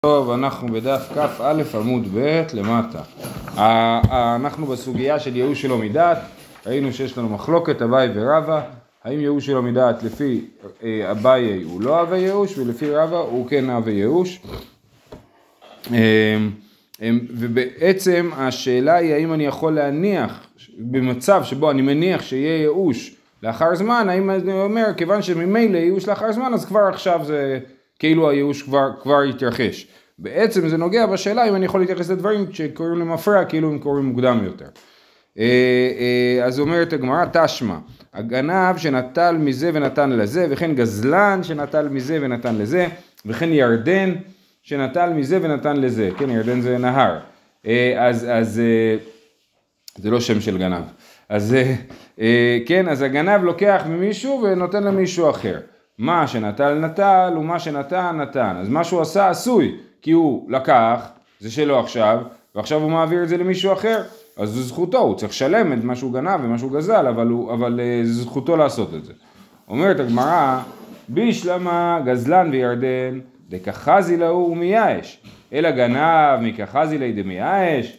טוב, אנחנו בדף כ"א עמוד ב' למטה. אנחנו בסוגיה של ייאוש שלא מדעת. ראינו שיש לנו מחלוקת אביי ורבא, האם ייאוש שלא מדעת לפי אביי הוא לא אבי ייאוש ולפי רבא הוא כן אבי ייאוש. ובעצם השאלה היא האם אני יכול להניח במצב שבו אני מניח שיהיה ייאוש לאחר זמן, האם אני אומר כיוון שממילא ייאוש לאחר זמן אז כבר עכשיו זה כאילו הייאוש כבר יתרחש. בעצם זה נוגע בשאלה אם אני יכול להתייחס לדברים שקוראים למפרע כאילו הם קוראים מוקדם יותר. אז אומרת הגמרא תשמע, הגנב שנטל מזה ונתן לזה, וכן גזלן שנטל מזה ונתן לזה, וכן ירדן שנטל מזה ונתן לזה. כן, ירדן זה נהר. אז זה לא שם של גנב. אז כן, אז הגנב לוקח ממישהו ונותן למישהו אחר. מה שנטל נטל ומה שנתן נתן. אז מה שהוא עשה עשוי, כי הוא לקח, זה שלו עכשיו, ועכשיו הוא מעביר את זה למישהו אחר. אז זו זכותו, הוא צריך לשלם את מה שהוא גנב ומה שהוא גזל, אבל זו זכותו לעשות את זה. אומרת הגמרא, בישלמה גזלן וירדן, דקחזי להו ומייאש, אלא גנב מקחזי לי דמייאש.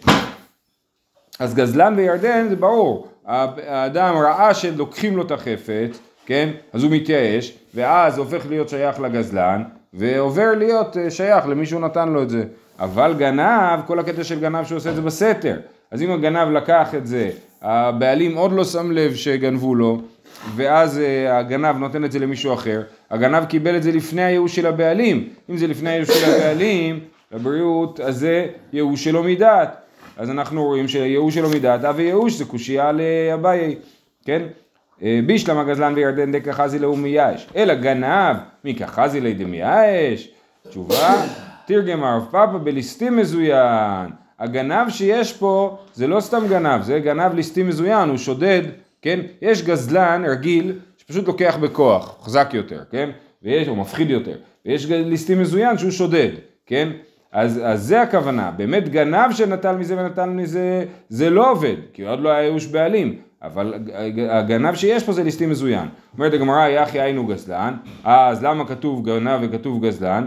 אז גזלן וירדן זה ברור, האדם ראה שלוקחים לו את החפץ, כן? אז הוא מתייאש, ואז הופך להיות שייך לגזלן, ועובר להיות שייך למישהו נתן לו את זה. אבל גנב, כל הקטע של גנב שעושה את זה בסתר. אז אם הגנב לקח את זה, הבעלים עוד לא שם לב שגנבו לו, ואז הגנב נותן את זה למישהו אחר, הגנב קיבל את זה לפני הייאוש של הבעלים. אם זה לפני הייאוש של הבעלים, לבריאות, אז זה ייאוש שלא מדעת. אז אנחנו רואים שייאוש שלא מדעת, אבי ייאוש זה קושיה לאביי, כן? בישלמה גזלן וירדן דקחזי להו ומייאש, אלא גנב מקחזי לי דמייאש. תשובה, תרגם הרב פאפא בליסטים מזוין. הגנב שיש פה זה לא סתם גנב, זה גנב ליסטים מזוין, הוא שודד, כן? יש גזלן רגיל שפשוט לוקח בכוח, חזק יותר, כן? הוא מפחיד יותר. ויש ליסטים מזוין שהוא שודד, כן? אז זה הכוונה, באמת גנב שנטל מזה ונטל מזה, זה לא עובד, כי עוד לא היה ייאוש בעלים, אבל הגנב שיש פה זה ליסטים מזוין. אומרת הגמרא, יחי היינו גזלן, אז למה כתוב גנב וכתוב גזלן?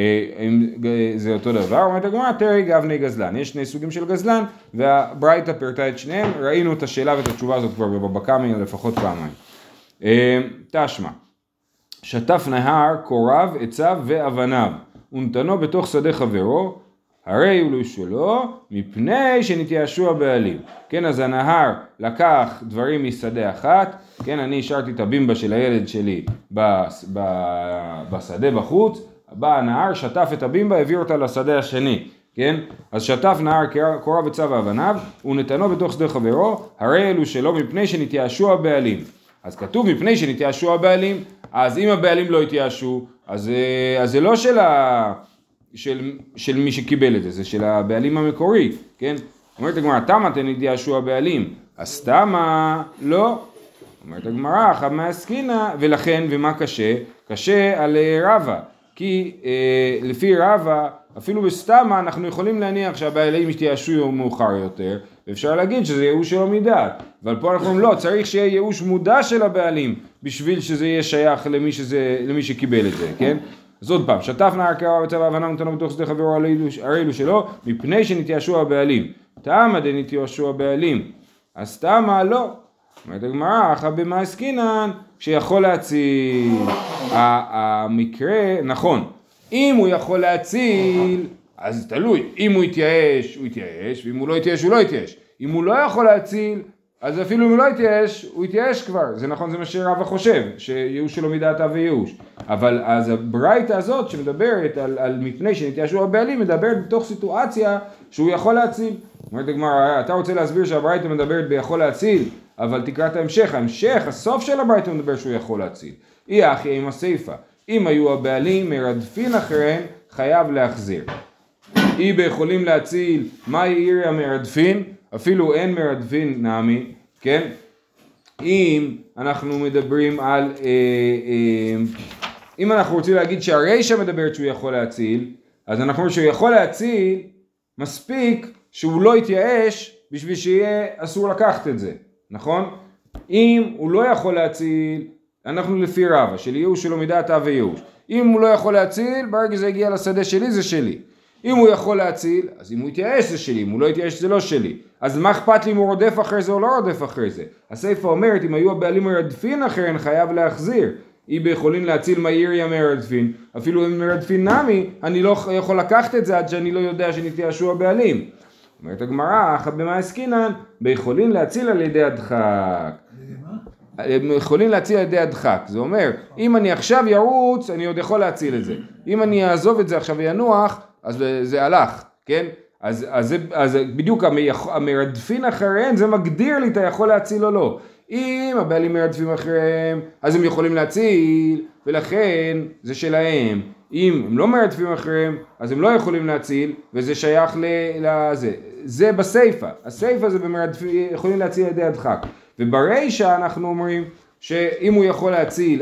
זה אותו דבר. אומרת הגמרא, תרי גבני גזלן, יש שני סוגים של גזלן, והברייתא פירטה את שניהם, ראינו את השאלה ואת התשובה הזאת כבר בבבא קמא לפחות פעמיים. תשמע, שטף נהר, קוריו, עציו ואבניו, ונתנו בתוך שדה חברו, הרי הוא לא שלו, מפני שנתייאשו הבעלים. כן, אז הנהר לקח דברים משדה אחת, כן, אני השארתי את הבימבה של הילד שלי בשדה בחוץ, בא הנהר, שטף את הבימבה, העביר אותה לשדה השני, כן? אז שטף נהר קוריו וצו ואבניו, ונתנו בתוך שדה חברו, הרי אלו שלו מפני שנתייאשו הבעלים. אז כתוב מפני שנתייאשו הבעלים, אז אם הבעלים לא התייאשו, אז זה לא של מי שקיבל את זה, זה של הבעלים המקורי, כן? אומרת הגמרא, תמה תנתייאשו הבעלים, אז תמה לא. אומרת הגמרא, חמה עסקינא, ולכן, ומה קשה? קשה על רבא, כי לפי רבא, אפילו בסתמה אנחנו יכולים להניח שהבעלים יתייאשו מאוחר יותר, ואפשר להגיד שזה ייאוש שלא מדעת, אבל פה אנחנו אומרים לא, צריך שיהיה ייאוש מודע של הבעלים, בשביל שזה יהיה שייך למי שקיבל את זה, כן? אז עוד פעם, שטף נהר קוריו וצו ואבניו נתנו בתוך שדה חברו, הרי אלו שלו, מפני שנתייאשו הבעלים. תמה דנתייאשו הבעלים, אז תמה לא. אומרת הגמרא, אחא במה עסקינן, שיכול להציל. המקרה, נכון, אם הוא יכול להציל, אז תלוי, אם הוא יתייאש, הוא יתייאש, ואם הוא לא יתייאש, הוא לא יתייאש. אם הוא לא יכול להציל, אז אפילו אם הוא לא יתייאש, הוא יתייאש כבר. זה נכון, זה מה שרבא חושב, שייאוש שלא מדעת וייאוש. אבל אז הברייתא הזאת שמדברת על מפני שנתייאשו הבעלים, מדברת בתוך סיטואציה שהוא יכול להציל. אומרת הגמרא, אתה רוצה להסביר שהברייתא מדברת ביכול להציל, אבל תקרא את ההמשך, הסוף של הברייתא מדבר שהוא יכול להציל. אי אחי עם הסיפא, אם היו הבעלים מרדפין אחריהם, חייב להחזיר. אי ביכולים להציל, מה יאיר המרדפין? אפילו אין מרדפין נעמי, כן? אם אנחנו מדברים על, אם אנחנו רוצים להגיד שהרישא מדברת שהוא יכול להציל, אז אנחנו אומרים שהוא יכול להציל, מספיק שהוא לא יתייאש בשביל שיהיה אסור לקחת את זה, נכון? אם הוא לא יכול להציל, אנחנו לפי רבא, של ייאוש שלא מדעת וייאוש. אם הוא לא יכול להציל, ברגע זה הגיע לשדה שלי, זה שלי. אם הוא יכול להציל, אז אם הוא יתייאש זה שלי, אם הוא לא יתייאש זה לא שלי. אז מה אכפת לי אם הוא רודף אחרי זה או לא רודף אחרי זה? הסיפא אומרת, אם היו הבעלים מרדפין אחריהן, חייב להחזיר. אם יכולים להציל מהיריה מרדפין, אפילו אם מרדפין נמי, אני לא יכול לקחת את זה עד שאני לא יודע שנתייאשו הבעלים. אומרת הגמרא, אחת במה עסקינן, ביכולים להציל על ידי הדחק. הם יכולים להציל על ידי הדחק. זה אומר, אם אני עכשיו ירוץ, אני עוד יכול להציל את זה. אם אני אעזוב את זה עכשיו וינוח, אז זה הלך, כן? אז בדיוק המרדפין אחריהם, זה מגדיר לי אתה יכול להציל או לא. אם הבעלים מרדפים אחריהם, אז הם יכולים להציל, ולכן זה שלהם. אם הם לא מרדפים אחריהם, אז הם לא יכולים להציל, וזה שייך לזה. זה בסייפה. הסייפה זה יכולים להציל על ידי הדחק. וברישה אנחנו אומרים שאם הוא יכול להציל,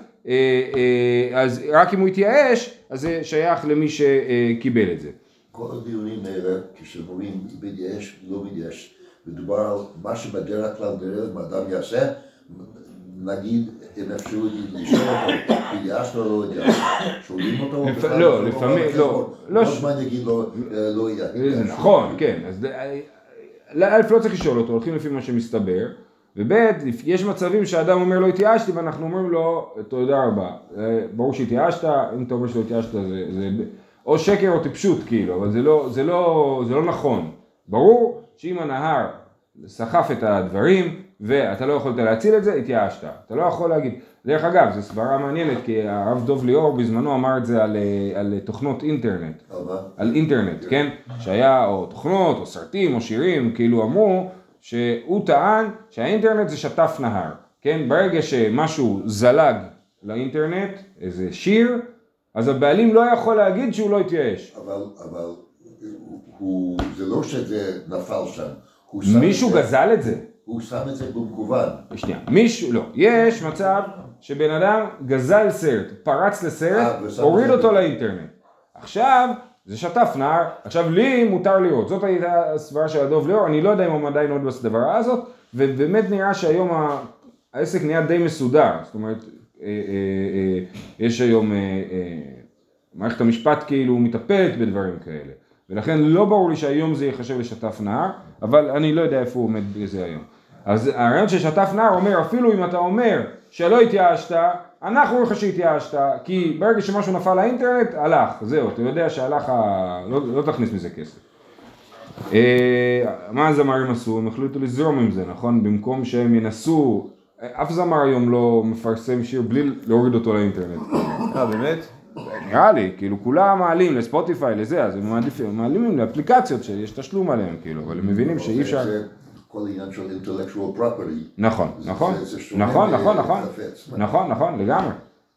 אז רק אם הוא יתייאש, אז זה שייך למי שקיבל את זה. כל הדיונים האלה, כשמורים בייאש, לא בייאש, מדובר על מה שבדרך כלל דרך אדם יעשה, נגיד, אם אפשרות לשאול אותו, בייאשת או לא ידע, שואלים אותו, לא, לפעמים, לא. זמן יגיד לא ידע. נכון, כן, אז אלף לא צריך לשאול אותו, הולכים לפי מה שמסתבר, ובית, יש מצבים שהאדם אומר לא התייאשתי, ואנחנו אומרים לו, תודה רבה, ברור שהתייאשת, אם אתה אומר שלא התייאשת, זה או שקר או טיפשות כאילו, אבל זה לא נכון. ברור שאם הנהר סחף את הדברים, ואתה לא יכולת להציל את זה, התייאשת. אתה לא יכול להגיד. דרך אגב, זו סברה מעניינת, כי הרב דוב ליאור בזמנו אמר את זה על תוכנות אינטרנט. על אינטרנט, כן? שהיה או תוכנות, או סרטים, או שירים, כאילו אמרו, שהוא טען שהאינטרנט זה שטף נהר. כן? ברגע שמשהו זלג לאינטרנט, איזה שיר, אז הבעלים לא יכול להגיד שהוא לא יתייאש. אבל זה לא שזה נפל שם. מישהו גזל את זה. הוא שם את זה במקוון. שנייה, מישהו, לא. יש מצב שבן אדם גזל סרט, פרץ לסרט, הוריד אותו לאינטרנט. עכשיו, זה שטף נהר, עכשיו לי מותר לראות. זאת הייתה הסברה של הדוב ליאור, אני לא יודע אם הוא עדיין עוד בסדרה הזאת, ובאמת נראה שהיום העסק נהיה די מסודר. זאת אומרת, יש היום, מערכת המשפט כאילו מטפלת בדברים כאלה. ולכן לא ברור לי שהיום זה יחשב לשטף נהר, אבל אני לא יודע איפה הוא עומד בזה היום. אז הרעיון של שטף נהר אומר, אפילו אם אתה אומר שלא התייאשת, אנחנו אומרים לך שהתייאשת, כי ברגע שמשהו נפל לאינטרנט, הלך, זהו, אתה יודע שהלך, לא תכניס מזה כסף. מה הזמרים עשו? הם החליטו לזרום עם זה, נכון? במקום שהם ינסו, אף זמר היום לא מפרסם שיר בלי להוריד אותו לאינטרנט. באמת? נראה לי, כאילו כולם מעלים לספוטיפיי לזה, אז הם מעלים לאפליקציות שיש תשלום עליהם, כאילו, אבל הם מבינים שאי אפשר... זה כל עניין של intellectual property. נכון, לגמרי.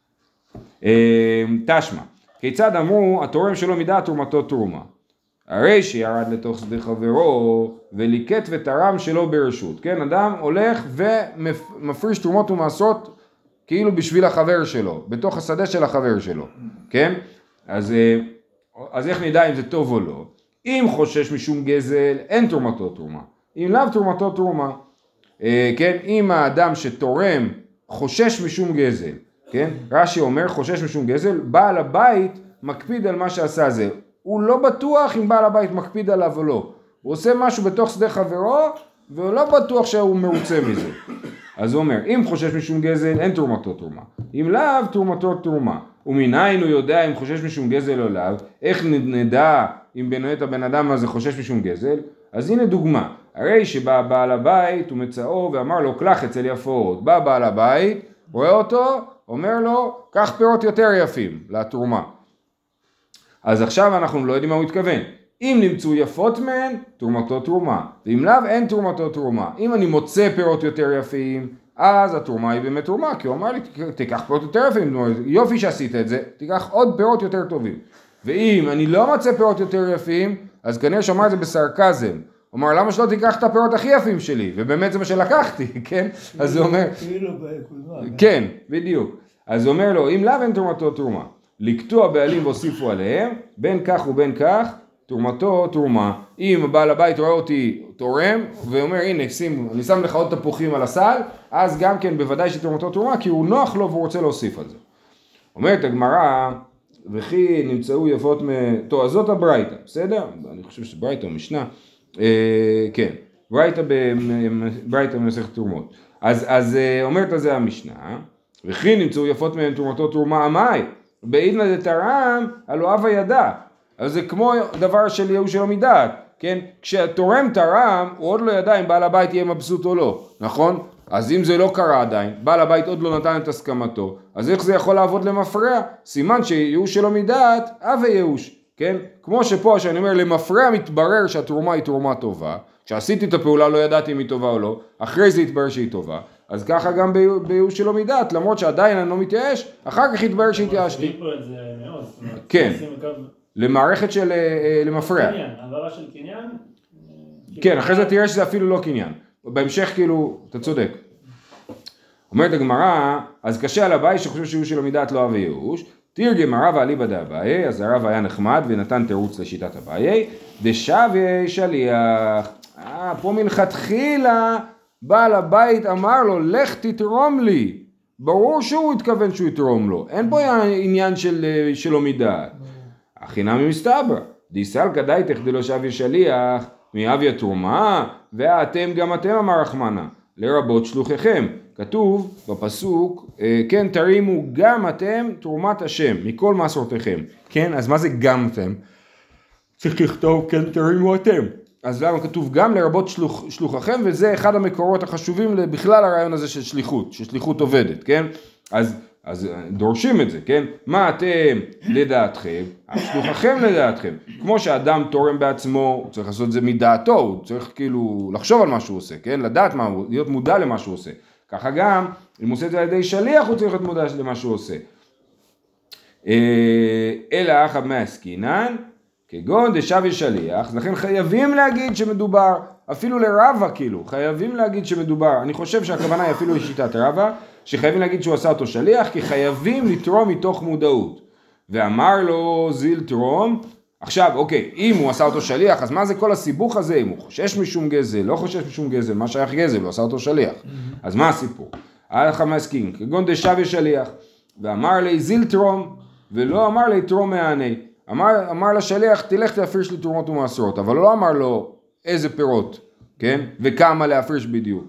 תשמע, כיצד אמרו, התורם שלו מדעת תרומתו תרומה. הרי שירד לתוך שדה חברו וליקט ותרם שלו ברשות. כן, אדם הולך ומפריש תרומות ומעשרות כאילו בשביל החבר שלו, בתוך השדה של החבר שלו, כן? אז איך נדע אם זה טוב או לא? אם חושש משום גזל, אין תרומתו תרומה. אם לאו תרומתו תרומה, כן? אם האדם שתורם חושש משום גזל, כן? רש"י אומר חושש משום גזל, בעל הבית מקפיד על מה שעשה זה. הוא לא בטוח אם בעל הבית מקפיד עליו או לא. הוא עושה משהו בתוך שדה חברו, והוא לא בטוח שהוא מרוצה מזה. אז הוא אומר, אם חושש משום גזל, אין תרומתו תרומה. אם לאו, תרומתו תרומה. ומניין הוא יודע אם חושש משום גזל או לאו, איך נדע אם באמת הבן אדם הזה חושש משום גזל? אז הנה דוגמה. הרי שבא בעל הבית, הוא מצאו ואמר לו, קלח אצל יפות. בא בעל הבית, רואה אותו, אומר לו, קח פירות יותר יפים לתרומה. אז עכשיו אנחנו לא יודעים מה הוא התכוון. אם נמצאו יפות מהן, תרומתו תרומה. ואם לאו, אין תרומתו תרומה. אם אני מוצא פירות יותר יפים, אז התרומה היא באמת תרומה, כי הוא אמר לי, תיקח פירות יותר יפים, יופי שעשית את זה, תיקח עוד פירות יותר טובים. ואם אני לא מוצא פירות יותר יפים, אז כנראה שאמר את זה בסרקזם. הוא אמר, למה שלא תיקח את הפירות הכי יפים שלי? ובאמת זה מה שלקחתי, כן? אז הוא אומר, כן, בדיוק. אז הוא אומר לו, אם לאו, אין תרומתו תרומה. לקטוע בעלים והוסיפו עליהם, בין כך ובין כך, תרומתו תרומה. אם הבעל הבית רואה אותי תורם, ואומר הנה אני שם לך עוד תפוחים על הסל, אז גם כן בוודאי שתרומתו תרומה, כי הוא נוח לו והוא רוצה להוסיף על זה. אומרת הגמרא, וכי נמצאו יפות טוב, אז זאת הברייתא, בסדר? אני חושב שברייתא או משנה, כן, ברייתא במסכת תרומות. אז אומרת על זה המשנה, וכי נמצאו יפות מהן תרומתו תרומה עמי, בעידנא דתרם, הלא הווה ידע. אז זה כמו דבר של ייאוש שלא מדעת, כן? כשהתורם תרם, הוא עוד לא ידע אם בעל הבית יהיה מבסוט או לא, נכון? אז אם זה לא קרה עדיין, בעל הבית עוד לא נתן את הסכמתו, אז איך זה יכול לעבוד למפרע? סימן שייאוש שלא מדעת, הווה ייאוש, כן? כמו שפה שאני אומר, למפרע מתברר שהתרומה היא תרומה טובה, כשעשיתי את הפעולה לא ידעתי אם היא טובה או לא, אחרי זה התברר שהיא טובה, אז ככה גם בייאוש שלא מדעת, למרות שעדיין אני לא מתייאש, אחר כך התברר שהתייאשתי. כן, למערכת של למפרע. קניין, עברה של קניין? כן, אחרי זה תראה שזה אפילו לא קניין. בהמשך כאילו, אתה צודק. אומרת הגמרא, אז קשה על הבית שחושב שייאוש שלא מדעת לא הווה ייאוש, תרגם הרב אליבא דאביי, אז הרב היה נחמד ונתן תירוץ לשיטת אביי, דשווה שליח. פה מלכתחילה בעל הבית אמר לו, לך תתרום לי. ברור שהוא התכוון שהוא יתרום לו. אין פה עניין שלא מדעת. החינמי מסתברא, דיסל כדאיתך דלא שווה שליח, מאביה תרומה, ואתם גם אתם אמר רחמנה, לרבות שלוחכם. כתוב בפסוק, כן תרימו גם אתם תרומת השם, מכל מסורתכם. כן, אז מה זה גם אתם? צריך לכתוב כן תרימו אתם. אז למה כתוב גם לרבות שלוחכם, וזה אחד המקורות החשובים בכלל הרעיון הזה של שליחות, ששליחות עובדת, כן? אז דורשים את זה, כן? מה אתם לדעתכם? שלוחכם לדעתכם. כמו שאדם תורם בעצמו, הוא צריך לעשות את זה מדעתו, הוא צריך כאילו לחשוב על מה שהוא עושה, כן? לדעת מה הוא, להיות מודע למה שהוא עושה. ככה גם, אם הוא עושה את זה על ידי שליח, הוא צריך להיות מודע למה שהוא עושה. אלא אחת מהעסקינן, כגון דשווה שליח, לכן חייבים להגיד שמדובר, אפילו לרבה כאילו, חייבים להגיד שמדובר, אני חושב שהכוונה היא אפילו לשיטת רבה, שחייבים להגיד שהוא עשה אותו שליח, כי חייבים לתרום מתוך מודעות. ואמר לו זיל תרום, עכשיו אוקיי, אם הוא עשה אותו שליח, אז מה זה כל הסיבוך הזה? אם הוא חושש משום גזל, לא חושש משום גזל, מה שייך גזל, הוא עשה אותו שליח. אז מה הסיפור? הלכה מסכים, כגון דשווה שליח, ואמר לי זיל תרום, ולא אמר לי תרום מעני. אמר לשליח, תלך תפריש לי תרומות ומעשרות, אבל לא אמר לו איזה פירות, כן? וכמה להפריש בדיוק.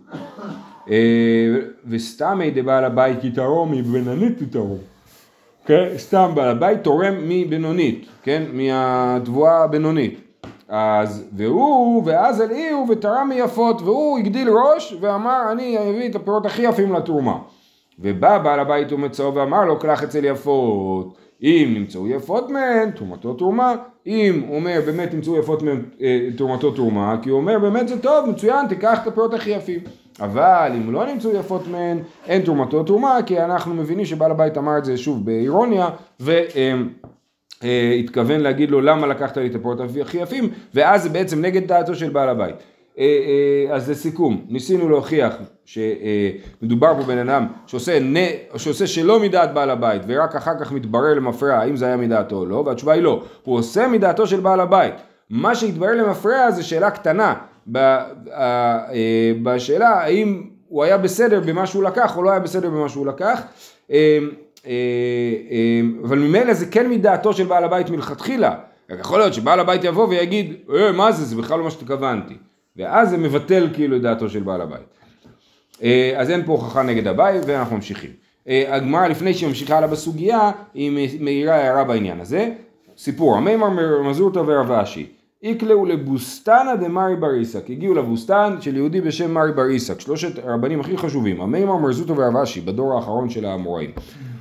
וסתם דבעל הבית יתרום מבינונית יתרום. כן? סתם בעל הבית תורם מבינונית, כן? מהתבואה הבינונית. ואז אליהו ותרם מיפות, והוא הגדיל ראש ואמר, אני אביא את הפירות הכי יפים לתרומה. ובא בעל הבית ומצאו ואמר לו, קלח אצל יפות. אם נמצאו יפות מהן, תרומתו תרומה. אם הוא אומר, באמת נמצאו יפות מהן, תרומתו תרומה, כי הוא אומר, באמת זה טוב, מצוין, תיקח את הפירות הכי יפים. אבל אם לא נמצאו יפות מהן, אין תרומתו תרומה, כי אנחנו מבינים שבעל הבית אמר את זה שוב באירוניה, והתכוון להגיד לו, למה לקחת לי את הפירות הכי יפים, ואז זה בעצם נגד דעתו של בעל הבית. אז לסיכום, ניסינו להוכיח שמדובר פה בן אדם שעושה שלא מדעת בעל הבית ורק אחר כך מתברר למפרע האם זה היה מדעתו או לא, והתשובה היא לא, הוא עושה מדעתו של בעל הבית. מה שהתברר למפרע זה שאלה קטנה בשאלה האם הוא היה בסדר במה שהוא לקח או לא היה בסדר במה שהוא לקח, אבל ממילא זה כן מדעתו של בעל הבית מלכתחילה. יכול להיות שבעל הבית יבוא ויגיד מה זה בכלל לא מה שתכוונתי, ואז זה מבטל כאילו את דעתו של בעל הבית. אז אין פה הוכחה נגד הבית ואנחנו ממשיכים. הגמרא לפני שהיא ממשיכה הלאה בסוגיה, היא מאירה הערה בעניין הזה. סיפור, המימר מזורתא ורב אשי, איקלעו לבוסתנא דמרי בר עיסק, הגיעו לבוסתן של יהודי בשם מרי בר עיסק, שלושת הרבנים הכי חשובים, המימר מזורתא ורב אשי, בדור האחרון של האמוראים.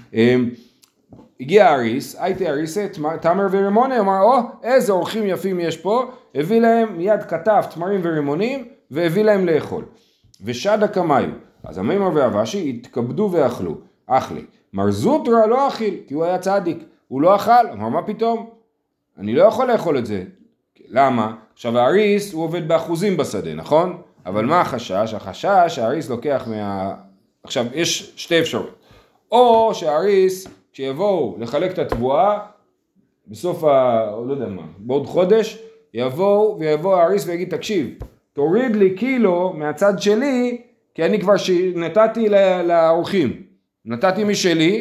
הגיע אריס, הייתי אריסה, תמר ורימונה, אמר, איזה אורחים יפים יש פה, הביא להם מיד כתב תמרים ורימונים, והביא להם לאכול. ושדה כמיו, אז המימר והוושי התכבדו ואכלו, אכלי. מר זוטרא לא אכיל, כי הוא היה צדיק, הוא לא אכל, אמר מה פתאום? אני לא יכול לאכול את זה. למה? עכשיו האריס הוא עובד באחוזים בשדה, נכון? אבל מה החשש? החשש שהאריס לוקח עכשיו יש שתי אפשרויות. או שהאריס כשיבואו לחלק את התבואה, בסוף לא יודע מה, בעוד חודש, יבוא האריס ויגיד, תקשיב, תוריד לי קילו מהצד שלי, כי אני כבר נתתי לאורחים, נתתי משלי,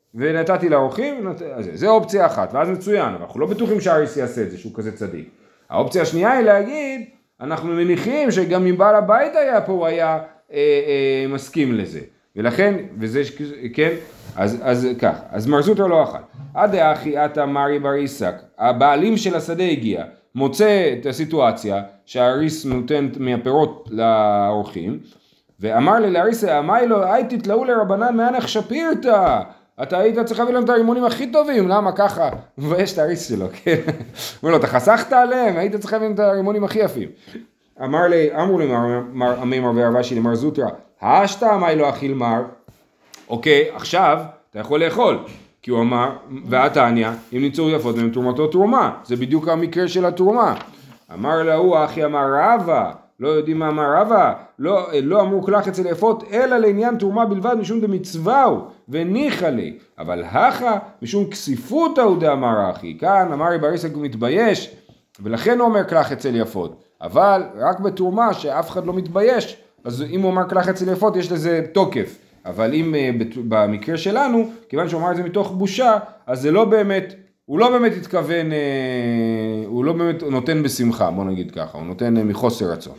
ונתתי לאורחים, זה אופציה אחת, ואז מצוין, אבל אנחנו לא בטוחים שהאריס יעשה את זה, שהוא כזה צדיק. האופציה השנייה היא להגיד, אנחנו מניחים שגם אם בעל הבית היה פה, הוא היה מסכים לזה. ולכן, וזה, כן, אז כך, אז מר זוטרא לא אכל. עד האחי עתה מרי בר עיסק, הבעלים של השדה הגיע, מוצא את הסיטואציה שהאריס נותן מהפירות לאורחים, ואמר לי לאריסה, אמי לו, היי תתלאו לרבנן מענך שפירתא, אתה היית צריך להביא להם את הרימונים הכי טובים, למה ככה? ויש את האריס שלו, כן? אומר לו, אתה חסכת עליהם, היית צריך להביא להם את הרימונים הכי יפים. אמרו לי, עמי מר ורבשי למר זוטרא, השתא אמי לו אכיל מר, אוקיי, עכשיו אתה יכול לאכול, כי הוא אמר, והתניא, אם ניצור יפות מהם תרומתו תרומה, זה בדיוק המקרה של התרומה. אמר להוא, אחי אמר רבא, לא יודעים מה אמר רבא, לא אמרו כלך אצל יפות, אלא לעניין תרומה בלבד משום דמצווה הוא, וניחא לי, אבל הכה משום כסיפותא הוא דאמר אחי, כאן אמר בר עיסק הוא מתבייש, ולכן הוא אומר כלך אצל יפות, אבל רק בתרומה שאף אחד לא מתבייש, אז אם הוא אומר כלך אצל יפות יש לזה תוקף, אבל אם במקרה שלנו, כיוון שהוא אמר את זה מתוך בושה, אז זה לא באמת, הוא לא באמת התכוון, הוא לא באמת נותן בשמחה, בוא נגיד ככה, הוא נותן מחוסר רצון.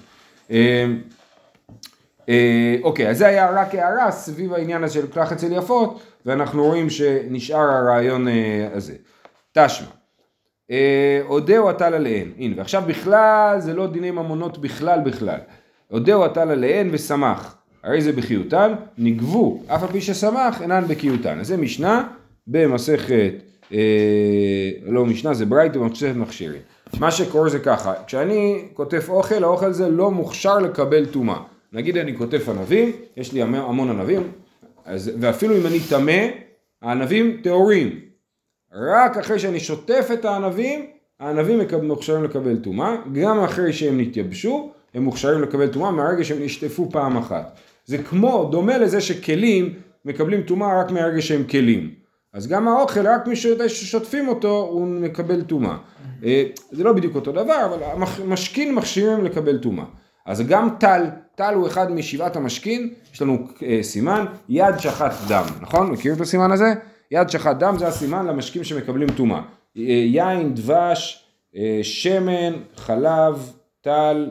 אוקיי, אז זה היה רק הערה סביב העניין הזה של כלך אצל יפות, ואנחנו רואים שנשאר הרעיון הזה. תשמע, הודהו הטל עליהן, הנה, ועכשיו בכלל זה לא דיני ממונות בכלל, הודהו הטל עליהן ושמח, הרי זה בחיותן, נגבו, אף על פי ששמח אינן בקיותן. אז זה משנה במסכת, לא משנה, זה ברייתא במסכת מכשירים. מה שקורה זה ככה, כשאני כותב אוכל, האוכל זה לא מוכשר לקבל טומאה. נגיד אני כותב ענבים, יש לי המון ענבים, ואפילו אם אני טמא, הענבים טהורים. רק אחרי שאני שוטף את הענבים, הענבים מוכשרים לקבל טומאה, גם אחרי שהם נתייבשו, הם מוכשרים לקבל טומאה מהרגע שהם נשטפו פעם אחת. זה כמו, דומה לזה שכלים מקבלים טומאה רק מהרגע שהם כלים. אז גם האוכל, רק מי ששוטפים אותו, הוא מקבל טומאה. זה לא בדיוק אותו דבר, אבל המשכין מכשירים לקבל טומאה. אז גם טל הוא אחד משבעת המשכין, יש לנו סימן, יד שחת דם, נכון? מכיר את הסימן הזה? יד שחת דם זה הסימן למשקים שמקבלים טומאה. יין, דבש, שמן, חלב, טל,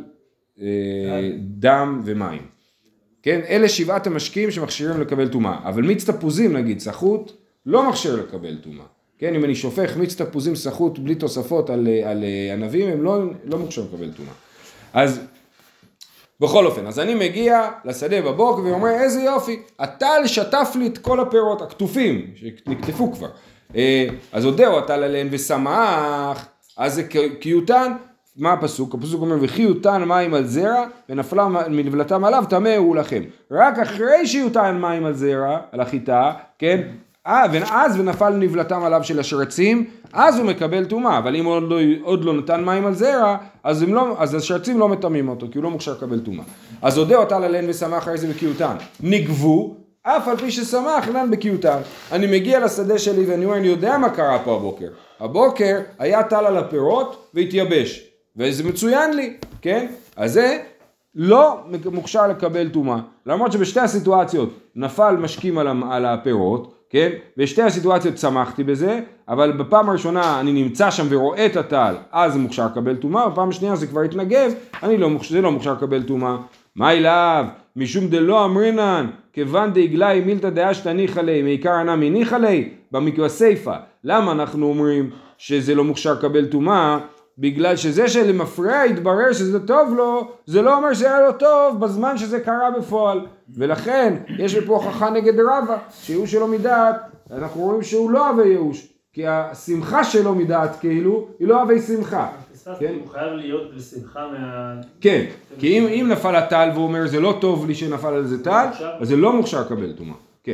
דם ומים. כן? אלה שבעת המשקים שמכשירים לקבל טומאה. אבל מיץ תפוזים, נגיד, סחוט, לא מכשיר לקבל טומאה. כן? אם אני שופך מיץ תפוזים סחוט בלי תוספות על ענבים, הם לא מכשירים לקבל טומאה. אז בכל אופן, אז אני מגיע לשדה בבוקר ואומר, איזה יופי, הטל שטף לי את כל הפירות הכתופים, שנקטפו כבר. אז הודהו הטל עליהן ושמח, אז זה קיותן. מה הפסוק? הפסוק אומר, וחיותן מים על זרע, ונפלה מנבלתם עליו, טמא הוא לכם. רק אחרי שיותן מים על זרע, על החיטה, כן? ואז ונפל נבלתם עליו של השרצים, אז הוא מקבל טומאה, אבל אם עוד לא נתן מים על זרע, אז השרצים לא מטמאים אותו, כי הוא לא מוכשר לקבל טומאה. אז הודהו הטל עליהן ושמח אחרי זה בקיותן. נגבו, אף על פי ששמח אינן בקיותן. אני מגיע לשדה שלי ואני אומר, אני יודע מה קרה פה הבוקר. הבוקר היה טל על הפירות והתייבש. וזה מצוין לי, כן? אז זה לא מוכשר לקבל טומאה. למרות שבשתי הסיטואציות נפל משקים על הפירות, כן? בשתי הסיטואציות צמחתי בזה, אבל בפעם הראשונה אני נמצא שם ורואה את הטל, אז זה מוכשר לקבל טומאה, בפעם השנייה זה כבר התנגב, זה לא מוכשר לקבל טומאה. מה אליו? משום דלא אמרינן, כיוון דאגלי מילתא דאשתא ניחא ליה, מעיקר ענה מניחא ליה, במקרא סיפא. למה אנחנו אומרים שזה לא מוכשר לקבל טומאה? בגלל שזה שלמפרע יתברר שזה טוב לו, זה לא אומר שזה היה לו טוב בזמן שזה קרה בפועל. ולכן יש פה הוכחה נגד רבא, שייאוש שלו מדעת, אנחנו רואים שהוא לא אוהב ייאוש, כי השמחה שלו מדעת כאילו, היא לא אוהב שמחה. כן? הוא חייב להיות בשמחה כן, כי אם נפל הטל והוא אומר זה לא טוב לי שנפל על זה טל, אז זה לא מוכשר לקבל טומאה. כן.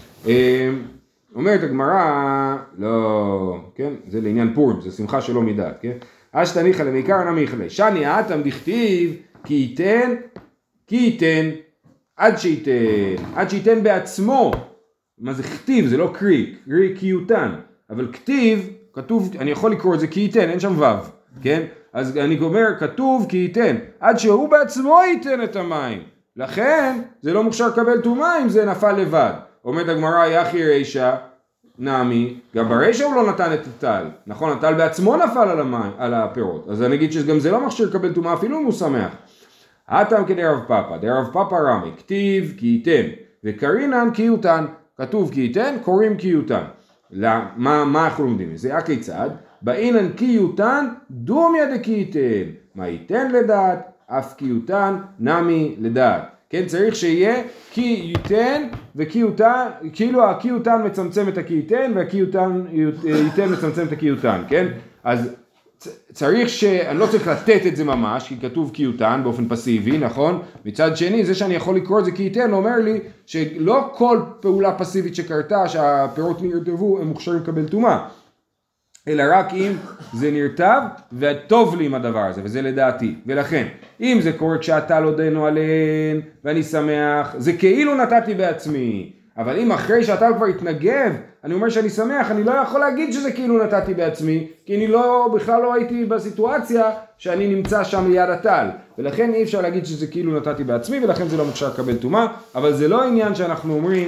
אומרת הגמרא, לא, כן, זה לעניין פורים, זה שמחה שלו מדעת, כן? אשתא ניחא ליה מעיקר ענה מניחא ליה. שני האטם דכתיב כי ייתן עד שייתן בעצמו. מה זה כתיב? זה לא קרי קיותן, אבל כתיב, כתוב, אני יכול לקרוא את זה כי ייתן, אין שם וו, כן? אז אני אומר, כתוב כי ייתן, עד שהוא בעצמו ייתן את המים. לכן זה לא מוכשר לקבל טומאה אם זה נפל לבד. אומרת הגמרא, יחי רישא, נעמי, גם ברישה הוא לא נתן את הטל, נכון? הטל בעצמו נפל על הפירות, אז אני אגיד שגם זה לא מכשיר לקבל טומאה אפילו אם הוא שמח. הטעם כדרב פאפא, דרב פאפא רמי, כתיב כי ייתן, וקרינן כי יותן, כתוב כי ייתן, קוראים כי יותן. מה אנחנו לומדים? זה הכיצד? באינן כי יותן, דומיה דקי ייתן, מה ייתן לדעת, אף כי יותן, נמי לדעת. כן, צריך שיהיה כי ייתן וכי יותן, כאילו הכי יותן מצמצם את הכי ייתן, והכי ייתן מצמצם את הכי יותן, כן? אז צריך אני לא צריך לתת את זה ממש, כי כתוב כי יותן באופן פסיבי, נכון? מצד שני, זה שאני יכול לקרוא את זה כי ייתן, אומר לי שלא כל פעולה פסיבית שקרתה, שהפירות נרטבו, הם מוכשרים לקבל טומאה. אלא רק אם זה נרטב וטוב לי עם הדבר הזה, וזה לדעתי. ולכן, אם זה קורה כשאתה לא דנו עליהן, ואני שמח, זה כאילו נתתי בעצמי. אבל אם אחרי שאתה כבר התנגב, אני אומר שאני שמח, אני לא יכול להגיד שזה כאילו נתתי בעצמי, כי אני בכלל לא הייתי בסיטואציה שאני נמצא שם ליד הטל. ולכן אי אפשר להגיד שזה כאילו נתתי בעצמי, ולכן זה לא מוכשר לקבל טומאה, אבל זה לא עניין שאנחנו אומרים,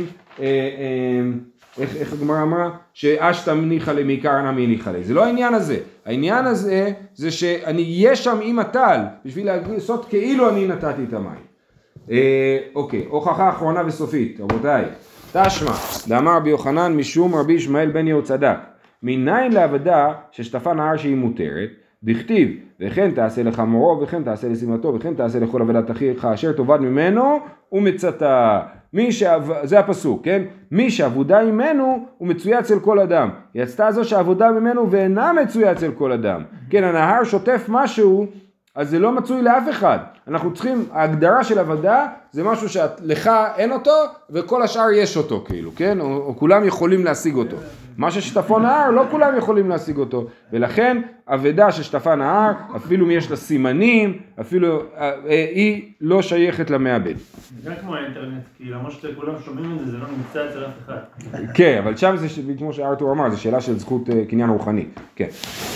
איך הגמרא אמרה? שאשתא מניחא ליה מעיקרא נמי ניחא ליה. זה לא העניין הזה. העניין הזה זה שאני אהיה שם עם הטל, בשביל לעשות כאילו אני נתתי את המים. אוקיי, הוכחה אחרונה וסופית, רבותיי. תשמע, דאמר רבי יוחנן משום רבי ישמעאל בן יהוצדק, מניין לעבדה ששטפה נהר שהיא מותרת, דכתיב, וכן תעשה לך מורו, וכן תעשה לשימתו, וכן תעשה לכל עבודת אחיך, אשר תאבד ממנו ומצאתה. זה הפסוק, כן? מי שעבודה ממנו הוא מצויה אצל כל אדם. יצתה זו שעבודה ממנו ואינה מצויה אצל כל אדם. כן, הנהר שוטף משהו, אז זה לא מצוי לאף אחד. אנחנו צריכים, ההגדרה של עבודה זה משהו שלך אין אותו וכל השאר יש אותו כאילו, כן? או כולם יכולים להשיג אותו. מה ששטפה נהר, לא כולם יכולים להשיג אותו. ולכן, עבדה ששטפה נהר, אפילו אם יש לה סימנים, אפילו היא לא שייכת למעבד. זה כמו האינטרנט, כי למרות שכולם שומעים את זה, זה לא נמצא אצל אף אחד. כן, אבל שם זה, כמו שארתור אמר, זה שאלה של זכות קניין רוחני. כן.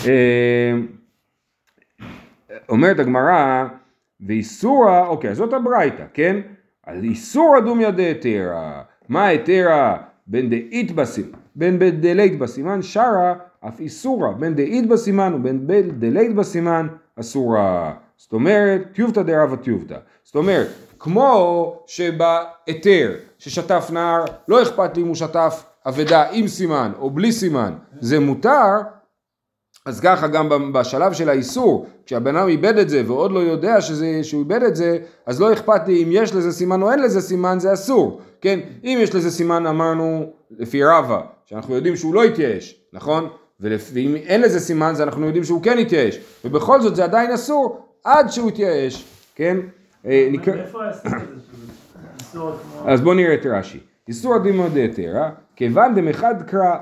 אומרת הגמרא, ואיסורה, אוקיי, זאת הברייתא, כן? אז איסורה דומיה דהיתרא. מה ההיתרא? בין דאית בסימן, בין דלית בסימן שרה, אף איסורה, בין דאית בסימן ובין דלית בסימן אסורה. זאת אומרת, טיובתא דרבא טיובתא. זאת אומרת, כמו שבהיתר ששטף נהר, לא אכפת לי אם הוא שטף אבדה עם סימן או בלי סימן, זה מותר, אז ככה גם בשלב של האיסור, כשהבן אדם איבד את זה ועוד לא יודע שהוא איבד את זה, אז לא אכפת לי אם יש לזה סימן או אין לזה סימן, זה אסור. כן? אם יש לזה סימן אמרנו לפי רבא, שאנחנו יודעים שהוא לא יתייאש, נכון? ואם אין לזה סימן, אז אנחנו יודעים שהוא כן יתייאש. ובכל זאת זה עדיין אסור עד שהוא יתייאש. כן? איפה האסור הזה? אז בואו נראה את רש"י. איסור דומיה דהיתרא, כיוון דמחד קרא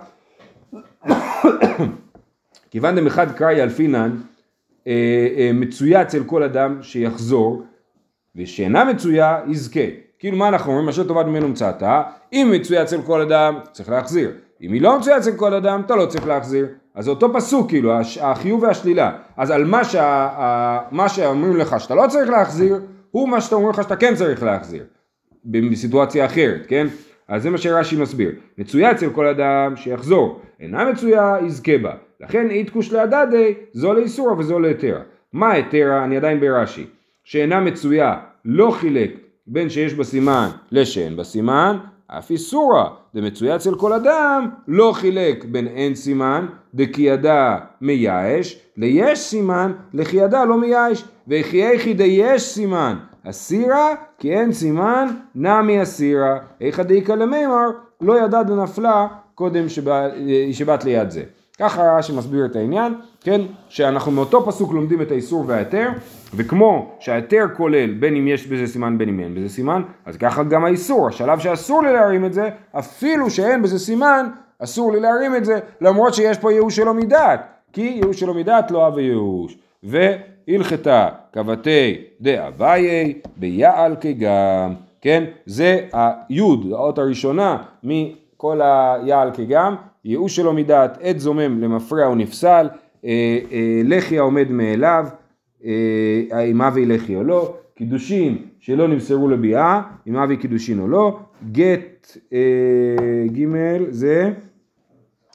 כיוון דמחד קרא ילפינן, מצויה אצל כל אדם שיחזור, ושאינה מצויה יזכה. כאילו מה אנחנו אומרים? אשר תאבד ממנו מצאתה, אם מצויה אצל כל אדם, צריך להחזיר. אם היא לא מצויה אצל כל אדם, אתה לא צריך להחזיר. אז זה אותו פסוק, כאילו, החיוב והשלילה. אז על מה שאומרים לך שאתה לא צריך להחזיר, הוא מה שאתה אומרים לך שאתה כן צריך להחזיר. בסיטואציה אחרת, כן? אז זה מה שרש"י מסביר. מצויה אצל כל אדם שיחזור, אינה מצויה יזכה בה. לכן איתקוש להדדי, זו לאיסורה וזו להיתרא. מה היתרא? אני עדיין ברש"י. שאינה מצויה לא חילק בין שיש בסימן לשאין בסימן, אף איסורה. דמצויה אצל כל אדם לא חילק בין אין סימן, דכי ידע מייאש, ליש סימן, לכי ידע לא מייאש, וכי איכי דיש סימן, אסירה, כי אין סימן, נמי אסירה. איכא דאיכא למימר, לא ידע דנפלה קודם שבת ליד זה. ככה רש"י מסביר את העניין, כן? שאנחנו מאותו פסוק לומדים את האיסור וההיתר, וכמו שההיתר כולל בין אם יש בזה סימן בין אם אין בזה סימן, אז ככה גם האיסור, השלב שאסור לי להרים את זה, אפילו שאין בזה סימן, אסור לי להרים את זה, למרות שיש פה ייאוש שלא מדעת, כי ייאוש שלא מדעת לא אהב ייאוש. והלכתה כבתי דאביי ביעל כגם, כן? זה היוד, האות הראשונה מכל היעל כגם, ייאוש שלא מדעת, עת זומם למפרע ונפסל, לחי העומד מאליו, אם אבי לחי או לא, קידושין שלא נמסרו לביאה, אם אבי קידושין או לא, גט ג' זה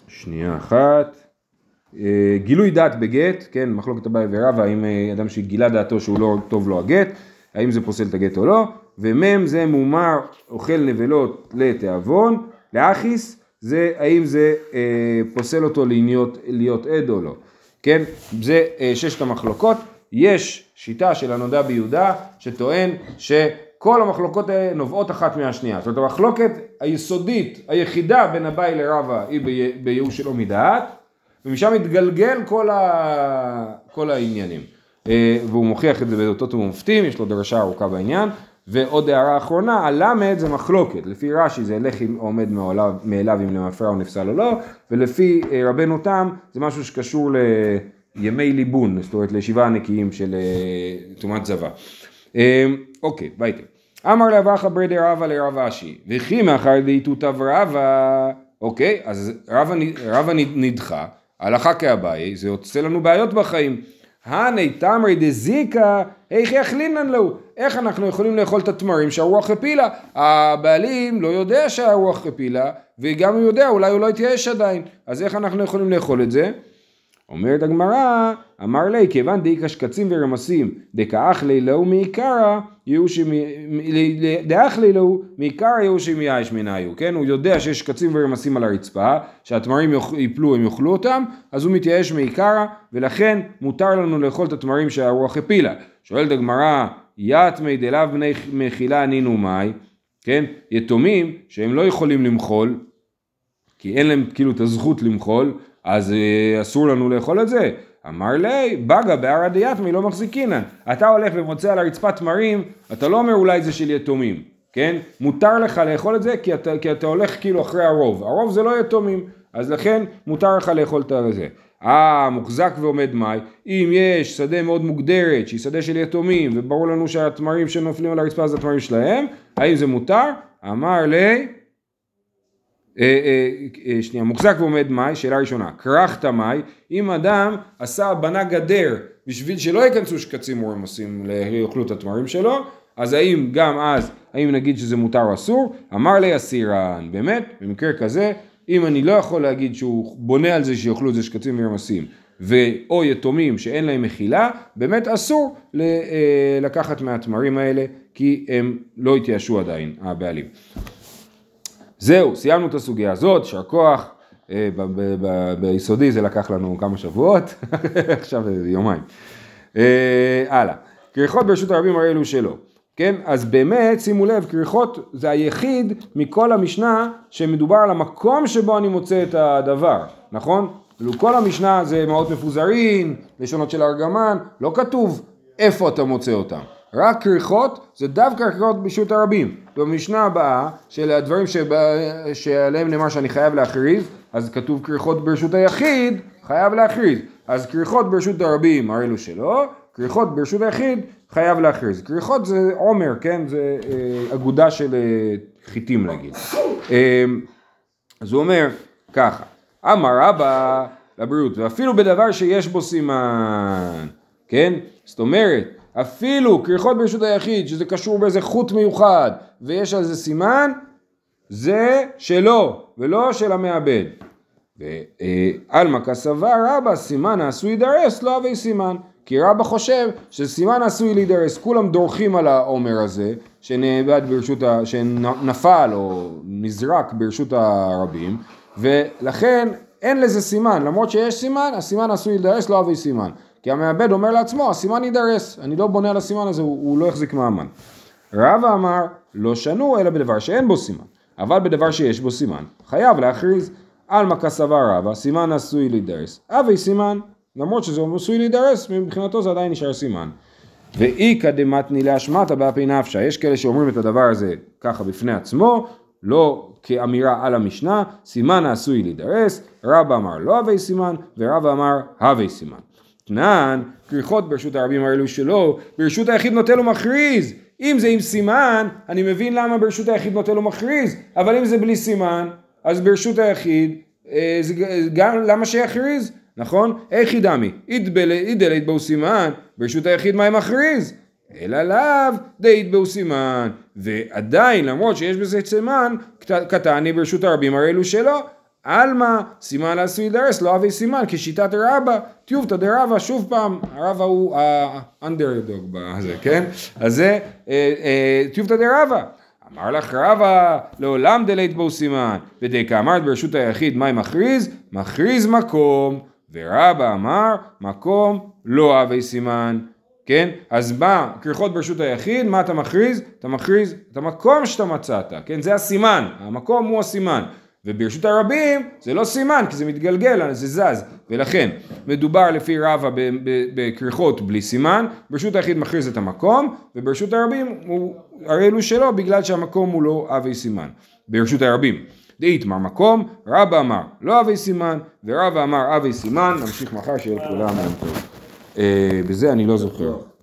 שנייה אחת. גילוי דעת בגט, כן, מחלוקת אביי ורבא, האם אדם שגילה דעתו שהוא לא טוב לו הגט, האם זה פוסל את הגט או לא, ומם זה מומר אוכל נבלות לתיאבון, לאחיס, זה האם זה פוסל אותו להיות עד או לא, כן, זה ששת המחלוקות. יש שיטה של הנודע ביהודה שטוען שכל המחלוקות האלה נובעות אחת מהשנייה, זאת אומרת המחלוקת היסודית היחידה בין אביי לרבא היא בייאוש שלא מדעת, ומשם מתגלגל כל העניינים. והוא מוכיח את זה באותות ומופתים, יש לו דרשה ארוכה בעניין. ועוד הערה אחרונה, הלמד זה מחלוקת, לפי רש"י זה הלך אם עומד מאליו אם למפרע או נפסל או לא, ולפי רבנו תם זה משהו שקשור לימי ליבון, זאת אומרת לישיבה הנקיים של תומת זבה. אוקיי, ביתה. אמר לאברכה ברדי רבא לרב אשי, וכי מאחר דאיתותיו רבא, אוקיי, אז רבא נדחה, הלכה כאביי, זה יוצא לנו בעיות בחיים. הני תמרי דזיקה, איך יחלינן לו? איך אנחנו יכולים לאכול את התמרים שהרוח הפילה? הבעלים לא יודע שהרוח הפילה, וגם הוא יודע, אולי הוא לא יתייאש עדיין. אז איך אנחנו יכולים לאכול את זה? אומרת הגמרא, אמר לי, כיוון דאיקה שקצים ורמסים, דקאח לילו מעיקרא, דאח לילו מעיקרא יאושי מייאש מנהיו, כן? הוא יודע שיש שקצים ורמסים על הרצפה, שהתמרים יפלו, הם יאכלו אותם, אז הוא מתייאש מעיקרא, ולכן מותר לנו לאכול את התמרים שהרוח הפילה. שואלת הגמרא, יתמי דלאו בני מחילה נינו מאי, כן? יתומים שהם לא יכולים למחול, כי אין להם כאילו את הזכות למחול, אז אסור לנו לאכול את זה. אמר לי, בגה בערא דיתמי לא מחזיקינן. אתה הולך ומוצא על הרצפה תמרים, אתה לא אומר אולי זה של יתומים, כן? מותר לך לאכול את זה כי אתה הולך כאילו אחרי הרוב. הרוב זה לא יתומים, אז לכן מותר לך לאכול את זה. מוחזק ועומד מאי, אם יש שדה מאוד מוגדרת שהיא שדה של יתומים וברור לנו שהתמרים שנופלים על הרצפה זה התמרים שלהם, האם זה מותר? אמר לי, שנייה, מוחזק ועומד מאי, שאלה ראשונה, קרחת מאי, אם אדם בנה גדר בשביל שלא ייכנסו שקצים ורמסים לאכלו את התמרים שלו, אז האם גם אז, האם נגיד שזה מותר או אסור? אמר לי אסירן, באמת, במקרה כזה, אם אני לא יכול להגיד שהוא בונה על זה שיאכלו את זה שקצים ורמסים, או יתומים שאין להם מחילה, באמת אסור לקחת מהתמרים האלה, כי הם לא התייאשו עדיין, הבעלים. זהו, סיימנו את הסוגיה הזאת, שר כוח, ביסודי זה לקח לנו כמה שבועות, עכשיו יומיים. הלאה, כריכות ברשות הרבים הרי אלו שלא, כן? אז באמת, שימו לב, כריכות זה היחיד מכל המשנה שמדובר על המקום שבו אני מוצא את הדבר, נכון? כל המשנה זה מאות מפוזרים, לשונות של ארגמן, לא כתוב איפה אתה מוצא אותם. רק כריכות זה דווקא כריכות ברשות הרבים. במשנה הבאה של הדברים שעליהם נאמר שאני חייב להכריז, אז כתוב כריכות ברשות היחיד, חייב להכריז. אז כריכות ברשות הרבים הרי אלו שלא, כריכות ברשות היחיד חייב להכריז. כריכות זה עומר, כן? זה אגודה של חיטים להגיד. אז הוא אומר ככה, אמר רבא לבריאות, ואפילו בדבר שיש בו סימן, כן? זאת אומרת, אפילו כריכות ברשות היחיד, שזה קשור באיזה חוט מיוחד, ויש על זה סימן, זה שלו, ולא של המעבד. ועלמא כסבר רבא, סימן העשוי דרס, לא הווי סימן. כי רבא חושב שסימן עשוי להידרס, כולם דורכים על העומר הזה, שנאבד ברשות, שנפל או נזרק ברשות הרבים, ולכן אין לזה סימן, למרות שיש סימן, הסימן עשוי להידרס, לא הווי סימן. כי המעבד אומר לעצמו, הסימן יידרס, אני לא בונה על הסימן הזה, הוא לא יחזיק מעמד. רבא אמר, לא שנו אלא בדבר שאין בו סימן, אבל בדבר שיש בו סימן, חייב להכריז. עלמא כסבר רבא, סימן עשוי להידרס, הווי סימן, למרות שזה עשוי להידרס, מבחינתו זה עדיין נשאר סימן. ואיכא דמתני להשמטה באפי נפשא, יש כאלה שאומרים את הדבר הזה ככה בפני עצמו, לא כאמירה על המשנה, סימן העשוי להידרס, רבא אמר לא הווי סימן, ורבא אמר הווי סימן. תנן, כריכות ברשות הרבים האלו שלו, ברשות היחיד נוטה לו מכריז. אם זה עם סימן, אני מבין למה ברשות היחיד נוטה לו מכריז, אבל אם זה בלי סימן, אז ברשות היחיד, גם למה שיכריז? נכון? איך ידמי? אידלית בו סימן, ברשות היחיד מה הם מכריז? אלא לאו דאית בו סימן. ועדיין, למרות שיש בזה סימן, קטני ברשות הרבים הרי אלו שלו, אלמה, סימן עשוי דרס, לא אבי סימן, כשיטת רבא, טיובתא דרבא, שוב פעם, רבא הוא האנדרדוג בזה, כן? אז זה טיובתא דרבא. אמר לך רבא, לעולם דלית בו סימן, ודקה אמרת ברשות היחיד, מה מכריז? מכריז מקום, ורבא אמר, מקום לא אבי סימן. כן? אז בא כריכות ברשות היחיד, מה אתה מכריז? אתה מכריז את המקום שאתה מצאת, כן? זה הסימן, המקום הוא הסימן. וברשות הרבים זה לא סימן, כי זה מתגלגל, זה זז. ולכן מדובר לפי רבא בכריכות בלי סימן, ברשות היחיד מכריז את המקום, וברשות הרבים הוא הרי אלו שלו, בגלל שהמקום הוא לא אבי סימן. ברשות הרבים. דאיתמר מקום, רבא אמר לא אבי סימן, ורבא אמר אבי סימן. נמשיך מחר שיהיה לכולם יום טוב. בזה אני לא זוכר.